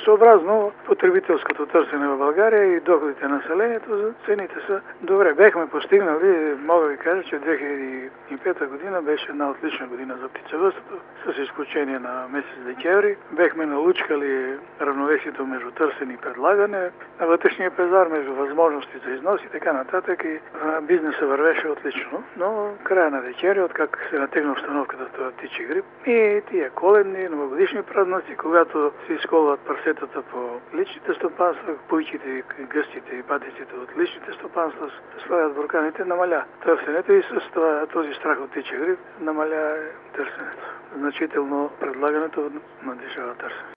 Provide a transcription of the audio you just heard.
Съобразно потребителското търсене в България и доходите на населението, цените са добре. Бехме постигнали, мога ви кажа, че 2005 година беше една отлична година за птицевъдството, с изключение на месец декември. Бехме налучкали равновесието между търсене и предлагане на вътрешния пазар, между възможности за износ и така нататък. И бизнесът вървеше отлично. Но края на декември, откак се натегна обстановката в този птичи грип и тия коледни, новогодишни празници, когато се изколват парсетата по личните стопанства, пуйките, гъстите и патиците от личните стопанства, слагат бурканите, намаля търсенето и с това, този страх от птичи грип намаля търсенето. Значително предлагането надвишава търсенето.